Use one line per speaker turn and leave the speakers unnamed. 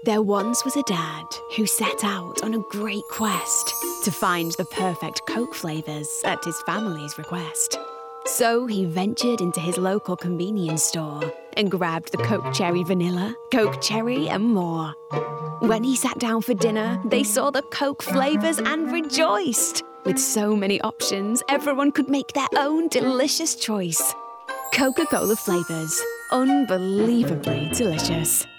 There once was a dad who set out on a great quest to find the perfect Coke flavours at his family's request. So he ventured into his local convenience store and grabbed the Coke Cherry Vanilla, Coke Cherry and more. When he sat down for dinner, they saw the Coke flavours and rejoiced. With so many options, everyone could make their own delicious choice. Coca-Cola flavours, unbelievably delicious.